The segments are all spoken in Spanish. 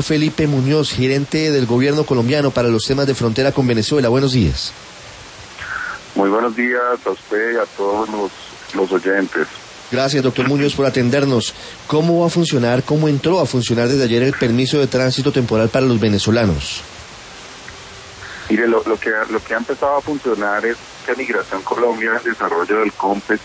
Felipe Muñoz, gerente del gobierno colombiano para los temas de frontera con Venezuela. Buenos días. Muy buenos días a usted y a todos los oyentes. Gracias, doctor Muñoz, por atendernos. ¿Cómo va a funcionar, cómo entró a funcionar desde ayer el permiso de tránsito temporal para los venezolanos? Mire, lo que ha empezado a funcionar es que Migración Colombia, el desarrollo del COMPES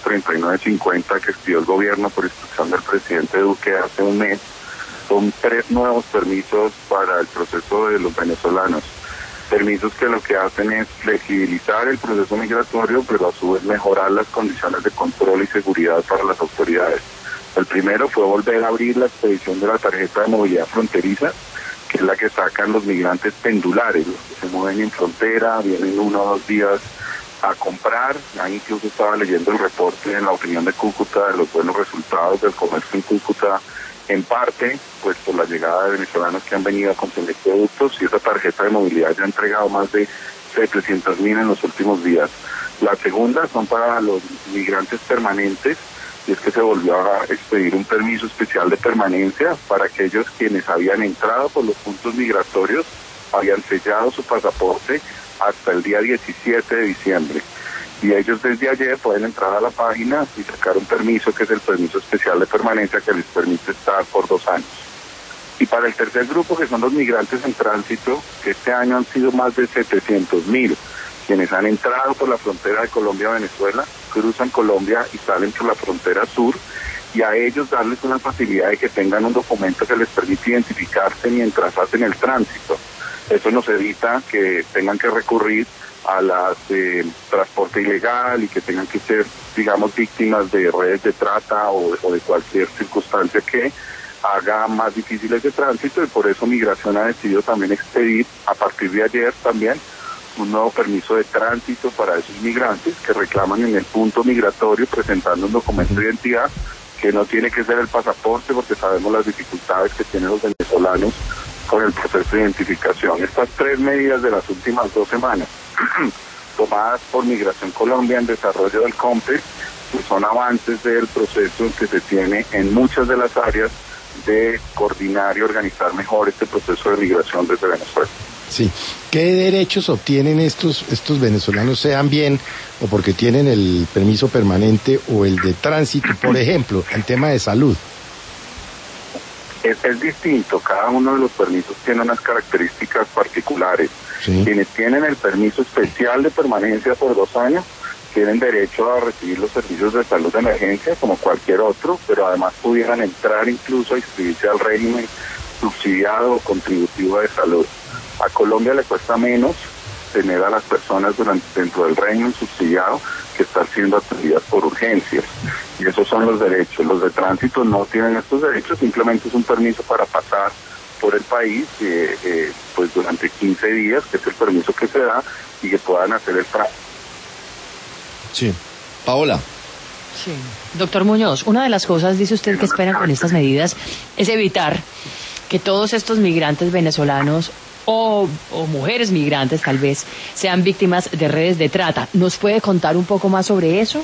3950 que expidió el gobierno por instrucción del presidente Duque hace un mes, son 3 nuevos permisos para el proceso de los venezolanos. Permisos que lo que hacen es flexibilizar el proceso migratorio, pero a su vez mejorar las condiciones de control y seguridad para las autoridades. El primero fue volver a abrir la expedición de la tarjeta de movilidad fronteriza, que es la que sacan los migrantes pendulares, los que se mueven en frontera, vienen 1 o 2 días a comprar. Ahí incluso estaba leyendo el reporte en la opinión de Cúcuta de los buenos resultados del comercio en Cúcuta, en parte pues por la llegada de venezolanos que han venido a consumir productos, y esa tarjeta de movilidad ya ha entregado más de 700.000 en los últimos días. La segunda son para los migrantes permanentes, y es que se volvió a expedir un permiso especial de permanencia para aquellos quienes habían entrado por los puntos migratorios, habían sellado su pasaporte hasta el día 17 de diciembre. Y ellos desde ayer pueden entrar a la página y sacar un permiso, que es el permiso especial de permanencia, que les permite estar por 2 años. Y para el tercer grupo, que son los migrantes en tránsito, que este año han sido más de 700.000, quienes han entrado por la frontera de Colombia-Venezuela, cruzan Colombia y salen por la frontera sur, y a ellos darles una facilidad de que tengan un documento que les permite identificarse mientras hacen el tránsito. Eso nos evita que tengan que recurrir a las transporte ilegal y que tengan que ser, digamos, víctimas de redes de trata o de cualquier circunstancia que haga más difícil ese tránsito, y por eso Migración ha decidido también expedir a partir de ayer también un nuevo permiso de tránsito para esos migrantes que reclaman en el punto migratorio presentando un documento de identidad que no tiene que ser el pasaporte, porque sabemos las dificultades que tienen los venezolanos con el proceso de identificación. Estas 3 medidas de las últimas 2 semanas tomadas por Migración Colombia en desarrollo del COMPES, pues son avances del proceso que se tiene en muchas de las áreas de coordinar y organizar mejor este proceso de migración desde Venezuela. Sí. ¿Qué derechos obtienen estos venezolanos, sean bien o porque tienen el permiso permanente o el de tránsito, por ejemplo, en tema de salud? Es distinto, cada uno de los permisos tiene unas características particulares. Sí. Quienes tienen el permiso especial de permanencia por 2 años tienen derecho a recibir los servicios de salud de emergencia como cualquier otro, pero además pudieran entrar incluso a inscribirse al régimen subsidiado o contributivo de salud. A Colombia le cuesta menos tener a las personas dentro del régimen subsidiado que estar siendo atendidas por urgencias, y esos son los derechos. Los de tránsito no tienen estos derechos, simplemente es un permiso para pasar por el país pues durante 15 días, que es el permiso que se da, y que puedan hacer el tránsito. Sí. Paola. Sí. Doctor Muñoz, una de las cosas, dice usted, que esperan con estas medidas es evitar que todos estos migrantes venezolanos o mujeres migrantes tal vez sean víctimas de redes de trata. ¿Nos puede contar un poco más sobre eso?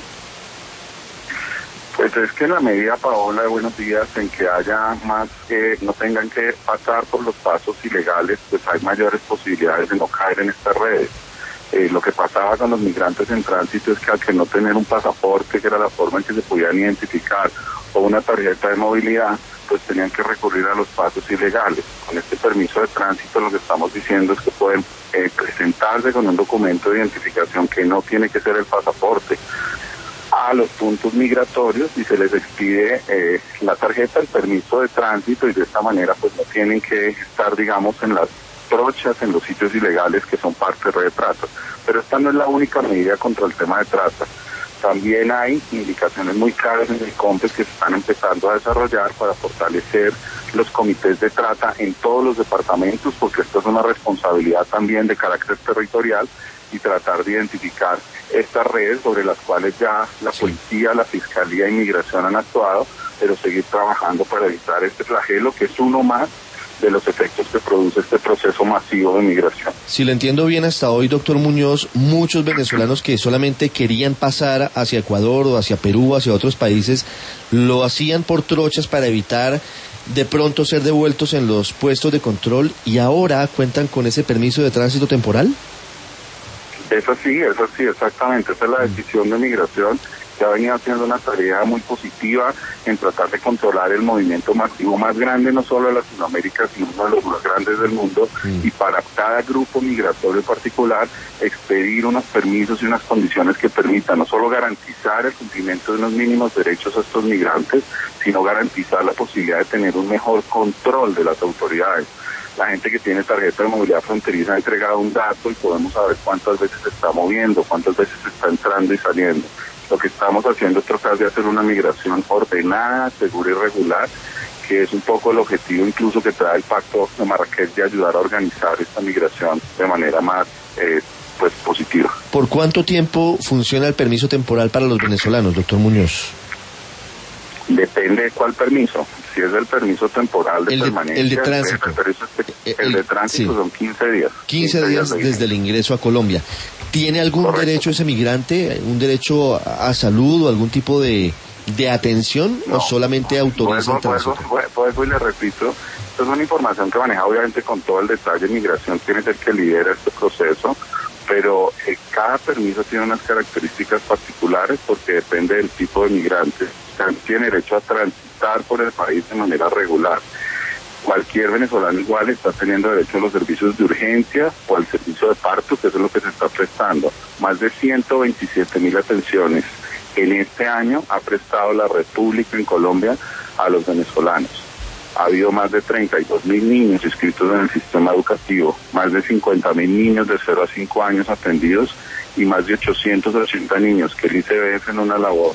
Pues es que en la medida, Paola, de buenos días, en que haya más, que no tengan que pasar por los pasos ilegales, pues hay mayores posibilidades de no caer en estas redes. Lo que pasaba con los migrantes en tránsito es que al que no tener un pasaporte, que era la forma en que se podían identificar, o una tarjeta de movilidad, pues tenían que recurrir a los pasos ilegales. Con este permiso de tránsito lo que estamos diciendo es que pueden presentarse con un documento de identificación que no tiene que ser el pasaporte a los puntos migratorios y se les expide la tarjeta, el permiso de tránsito, y de esta manera pues no tienen que estar, digamos, en las trochas, en los sitios ilegales que son parte de red de trata. Pero esta no es la única medida contra el tema de trata. También hay indicaciones muy claras en el COMPES que se están empezando a desarrollar para fortalecer los comités de trata en todos los departamentos, porque esto es una responsabilidad también de carácter territorial, y tratar de identificar estas redes sobre las cuales ya la policía, la fiscalía y migración han actuado, pero seguir trabajando para evitar este flagelo, que es uno más de los efectos que produce este proceso masivo de migración. Si lo entiendo bien hasta hoy, doctor Muñoz, muchos venezolanos que solamente querían pasar hacia Ecuador o hacia Perú o hacia otros países, lo hacían por trochas para evitar de pronto ser devueltos en los puestos de control y ahora cuentan con ese permiso de tránsito temporal? Eso sí, exactamente. Esa es la decisión de migración, que ha venido haciendo una tarea muy positiva en tratar de controlar el movimiento masivo más grande, no solo de Latinoamérica, sino uno de los más grandes del mundo, y para cada grupo migratorio particular expedir unos permisos y unas condiciones que permitan no solo garantizar el cumplimiento de unos mínimos derechos a estos migrantes, sino garantizar la posibilidad de tener un mejor control de las autoridades. La gente que tiene tarjeta de movilidad fronteriza ha entregado un dato y podemos saber cuántas veces se está moviendo, cuántas veces se está entrando y saliendo. Lo que estamos haciendo es tratar de hacer una migración ordenada, segura y regular, que es un poco el objetivo incluso que trae el Pacto de Marrakech, de ayudar a organizar esta migración de manera más positiva. ¿Por cuánto tiempo funciona el permiso temporal para los venezolanos, doctor Muñoz? Depende de cuál permiso. Si es el permiso temporal de permanencia, el de tránsito. El de tránsito, sí, son 15 días. 15 días desde el ingreso a Colombia. ¿Tiene algún Correcto. derecho ese migrante, un derecho a salud o algún tipo de atención, no, o solamente autoriza el tránsito? Vuelvo y le repito, esto es una información que maneja obviamente con todo el detalle. Migración tiene que ser que lidera este proceso, pero cada permiso tiene unas características particulares porque depende del tipo de migrante. Tiene derecho a transitar por el país de manera regular. Cualquier venezolano igual está teniendo derecho a los servicios de urgencia o al servicio de parto, que es lo que se está prestando. Más de 127.000 atenciones en este año ha prestado la República en Colombia a los venezolanos. Ha habido más de 32.000 niños inscritos en el sistema educativo, más de 50.000 niños de 0 a 5 años atendidos y más de 880 niños que el ICBF en una labor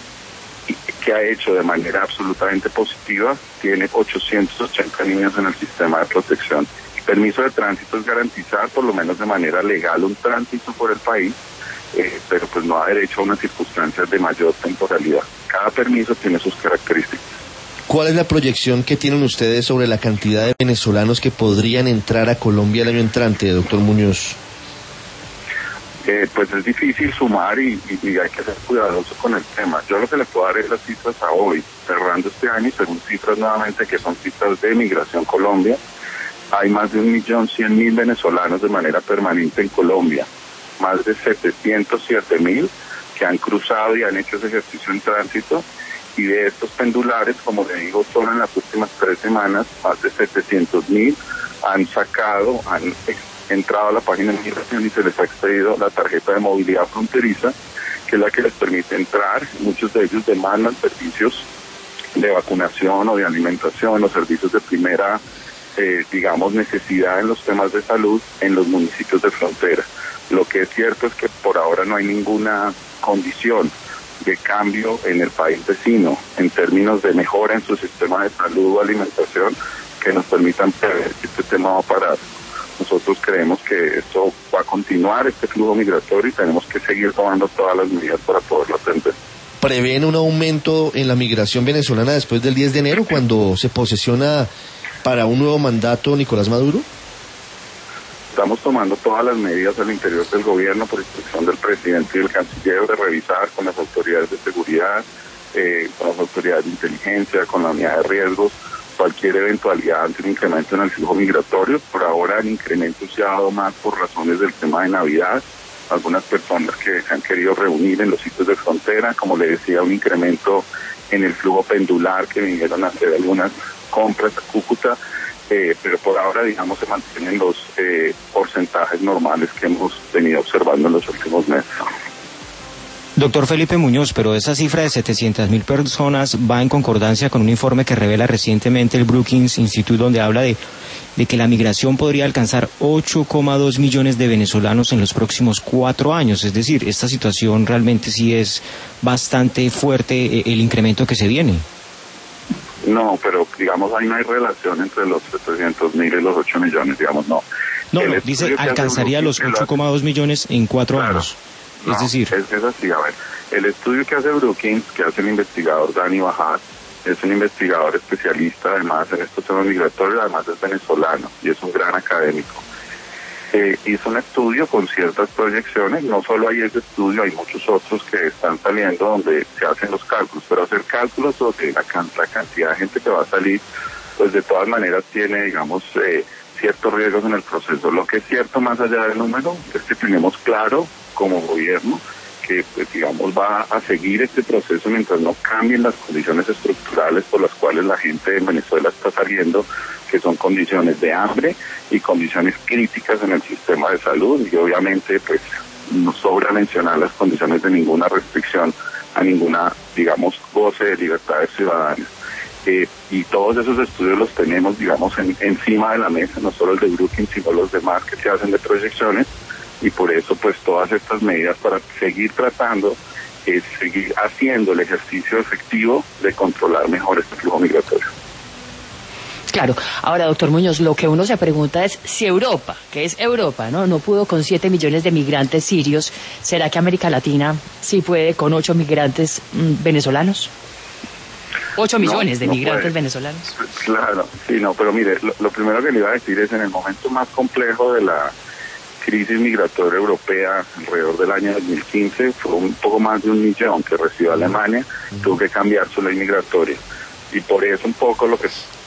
que ha hecho de manera absolutamente positiva, tiene 880 niños en el sistema de protección. El permiso de tránsito es garantizar, por lo menos de manera legal, un tránsito por el país, pero pues no da derecho a unas circunstancias de mayor temporalidad. Cada permiso tiene sus características. ¿Cuál es la proyección que tienen ustedes sobre la cantidad de venezolanos que podrían entrar a Colombia el año entrante, doctor Muñoz? Pues es difícil sumar y hay que ser cuidadoso con el tema. Yo lo que le puedo dar es las cifras a hoy, cerrando este año, y según cifras nuevamente que son cifras de Migración Colombia, hay más de 1.100.000 venezolanos de manera permanente en Colombia, más de 707.000 que han cruzado y han hecho ese ejercicio en tránsito, y de estos pendulares, como le digo, solo en las últimas 3 semanas, más de 700.000 han entrado a la página de migración y se les ha expedido la tarjeta de movilidad fronteriza, que es la que les permite entrar. Muchos de ellos demandan servicios de vacunación o de alimentación o servicios de primera, necesidad en los temas de salud en los municipios de frontera. Lo que es cierto es que por ahora no hay ninguna condición de cambio en el país vecino en términos de mejora en su sistema de salud o alimentación que nos permitan prever que este tema va a parar. Nosotros creemos que esto va a continuar, este flujo migratorio, y tenemos que seguir tomando todas las medidas para poderlo atender. ¿Prevén un aumento en la migración venezolana después del 10 de enero, cuando se posesiona para un nuevo mandato Nicolás Maduro? Estamos tomando todas las medidas al interior del gobierno por instrucción del presidente y del canciller de revisar con las autoridades de seguridad, con las autoridades de inteligencia, con la unidad de riesgos, cualquier eventualidad ante un incremento en el flujo migratorio. Por ahora el incremento se ha dado más por razones del tema de Navidad, algunas personas que se han querido reunir en los sitios de frontera, como le decía, un incremento en el flujo pendular que vinieron a hacer algunas compras a Cúcuta, pero por ahora, se mantienen los porcentajes normales que hemos venido observando en los últimos meses. Doctor Felipe Muñoz, pero esa cifra de 700.000 personas va en concordancia con un informe que revela recientemente el Brookings Institute, donde habla de que la migración podría alcanzar 8,2 millones de venezolanos en los próximos 4 años. Es decir, esta situación realmente sí es bastante fuerte, el incremento que se viene. No, pero ahí no hay relación entre los 700.000 y los 8 millones, no. No, dice alcanzaría los 8,2 millones en 4 años. No, es decir, es así, el estudio que hace Brookings, que hace el investigador Dani Bajat, es un investigador especialista además en estos temas migratorios, además es venezolano y es un gran académico. hizo un estudio con ciertas proyecciones. No solo hay ese estudio, hay muchos otros que están saliendo donde se hacen los cálculos, pero hacer cálculos sobre la cantidad de gente que va a salir, pues de todas maneras tiene, digamos, ciertos riesgos en el proceso. Lo que es cierto, más allá del número, es que tenemos claro como gobierno que, pues, digamos, va a seguir este proceso mientras no cambien las condiciones estructurales por las cuales la gente en Venezuela está saliendo, que son condiciones de hambre y condiciones críticas en el sistema de salud, y obviamente pues no sobra mencionar las condiciones de ninguna restricción a ninguna, digamos, goce de libertades ciudadanas. Y todos esos estudios los tenemos, digamos, encima de la mesa, no solo el de Brookings, sino los demás que se hacen de proyecciones, y por eso pues todas estas medidas para seguir tratando, seguir haciendo el ejercicio efectivo de controlar mejor este flujo migratorio. Claro. Ahora, doctor Muñoz, lo que uno se pregunta es si Europa, que es Europa, no pudo con 7 millones de migrantes sirios, ¿será que América Latina sí puede con 8 migrantes venezolanos? 8 millones de migrantes venezolanos. Claro, sí, no, pero mire, lo primero que le iba a decir es, en el momento más complejo de la crisis migratoria europea, alrededor del año 2015, fue un poco más de 1 millón que recibió Alemania, tuvo que cambiar su ley migratoria. Y por eso un poco lo que...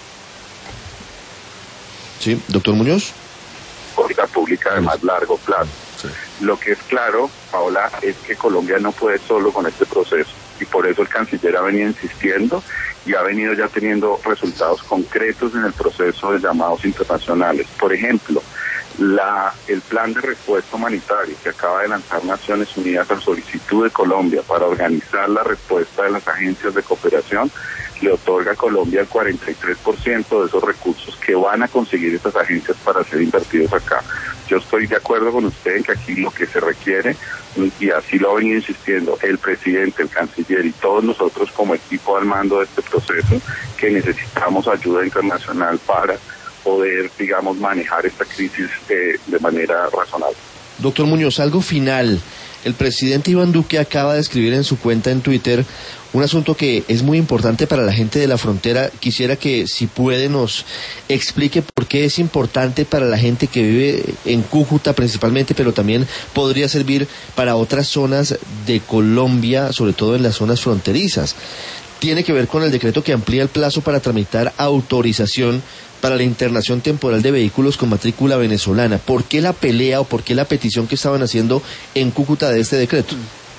Sí, doctor Muñoz. Política pública de más largo plazo. Sí. Lo que es claro, Paola, es que Colombia no puede solo con este proceso, y por eso el canciller ha venido insistiendo y ha venido ya teniendo resultados concretos en el proceso de llamados internacionales. Por ejemplo, el plan de respuesta humanitaria que acaba de lanzar Naciones Unidas a solicitud de Colombia para organizar la respuesta de las agencias de cooperación, le otorga a Colombia el 43% de esos recursos que van a conseguir estas agencias para ser invertidos acá. Yo estoy de acuerdo con usted en que aquí lo que se requiere, y así lo ha venido insistiendo el presidente, el canciller y todos nosotros como equipo al mando de este proceso, que necesitamos ayuda internacional para poder, digamos, manejar esta crisis de manera razonable. Doctor Muñoz, algo final. El presidente Iván Duque acaba de escribir en su cuenta en Twitter un asunto que es muy importante para la gente de la frontera. Quisiera que, si puede, nos explique por qué es importante para la gente que vive en Cúcuta principalmente, pero también podría servir para otras zonas de Colombia, sobre todo en las zonas fronterizas. Tiene que ver con el decreto que amplía el plazo para tramitar autorización para la internación temporal de vehículos con matrícula venezolana. ¿Por qué la pelea o por qué la petición que estaban haciendo en Cúcuta de este decreto?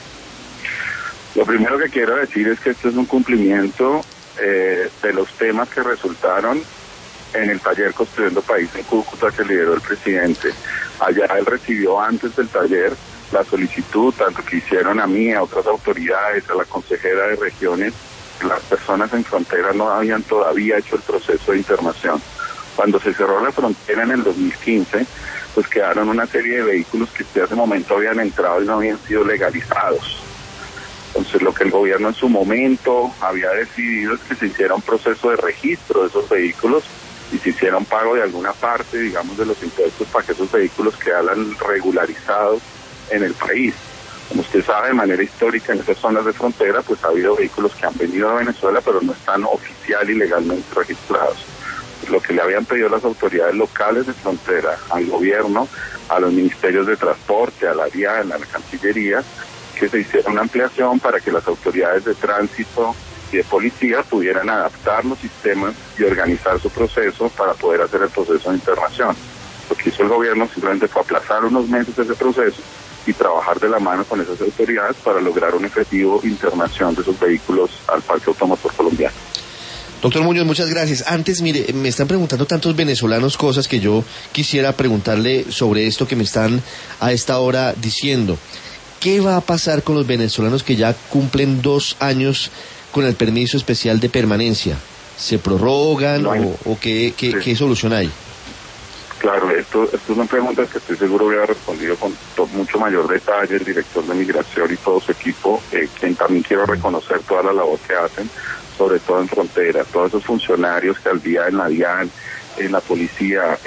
Lo primero que quiero decir es que esto es un cumplimiento de los temas que resultaron en el taller Construyendo País en Cúcuta que lideró el presidente. Allá él recibió antes del taller la solicitud, tanto que hicieron a mí, a otras autoridades, a la consejera de regiones. Las personas en frontera no habían todavía hecho el proceso de internación. Cuando se cerró la frontera en el 2015, pues quedaron una serie de vehículos que hasta ese momento habían entrado y no habían sido legalizados. Entonces lo que el gobierno en su momento había decidido es que se hiciera un proceso de registro de esos vehículos y se hiciera un pago de alguna parte, digamos, de los impuestos para que esos vehículos quedaran regularizados en el país. Como usted sabe, de manera histórica en esas zonas de frontera, pues ha habido vehículos que han venido a Venezuela, pero no están oficial y legalmente registrados. Lo que le habían pedido las autoridades locales de frontera, al gobierno, a los ministerios de transporte, a la DIAN, a la Cancillería, que se hiciera una ampliación para que las autoridades de tránsito y de policía pudieran adaptar los sistemas y organizar su proceso para poder hacer el proceso de internación. Lo que hizo el gobierno simplemente fue aplazar unos meses ese proceso y trabajar de la mano con esas autoridades para lograr un efectivo internación de esos vehículos al parque automotor colombiano. Doctor Muñoz, muchas gracias. Antes, mire, me están preguntando tantos venezolanos cosas que yo quisiera preguntarle sobre esto que me están a esta hora diciendo. ¿Qué va a pasar con los venezolanos que ya cumplen 2 años con el permiso especial de permanencia? ¿Se prorrogan o qué solución hay? Claro, esto es una pregunta que estoy seguro hubiera respondido con mucho mayor detalle el director de Migración y todo su equipo, quien también quiero reconocer toda la labor que hacen, sobre todo en frontera, todos esos funcionarios que al día en la DIAN, en la policía,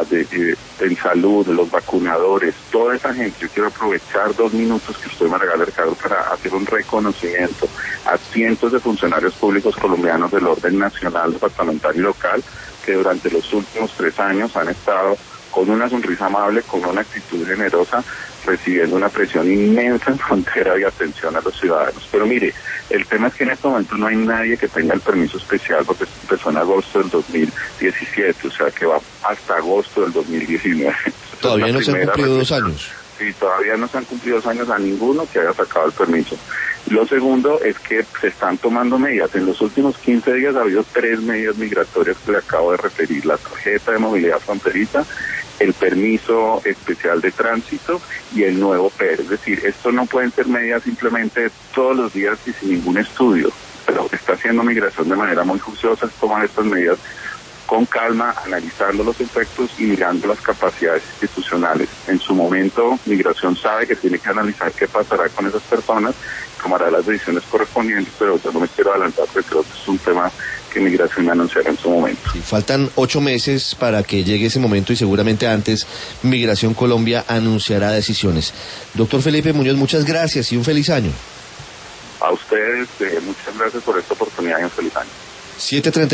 en salud, los vacunadores, toda esa gente. Yo quiero aprovechar 2 minutos que usted me regala, Ricardo, para hacer un reconocimiento a cientos de funcionarios públicos colombianos del orden nacional, departamental y local, que durante los últimos 3 años han estado con una sonrisa amable, con una actitud generosa, recibiendo una presión inmensa en frontera y atención a los ciudadanos. Pero mire, el tema es que en este momento no hay nadie que tenga el permiso especial, porque esto empezó en agosto del 2017, o sea que va hasta agosto del 2019. Todavía no se han cumplido 2 años. Sí, todavía no se han cumplido 2 años a ninguno que haya sacado el permiso. Lo segundo es que se están tomando medidas. En los últimos 15 días ha habido 3 medidas migratorias que le acabo de referir: la tarjeta de movilidad fronteriza, el permiso especial de tránsito y el nuevo PER. Es decir, esto no pueden ser medidas simplemente todos los días y sin ningún estudio. Pero lo que está haciendo Migración de manera muy juiciosa es tomar estas medidas con calma, analizando los efectos y mirando las capacidades institucionales. En su momento, Migración sabe que tiene que analizar qué pasará con esas personas, tomará las decisiones correspondientes, pero yo no me quiero adelantar porque creo que es un tema que Migración anunciará en su momento. Sí, faltan 8 meses para que llegue ese momento y seguramente antes Migración Colombia anunciará decisiones. Doctor Felipe Muñoz, muchas gracias y un feliz año. A ustedes, muchas gracias por esta oportunidad y un feliz año. 7:30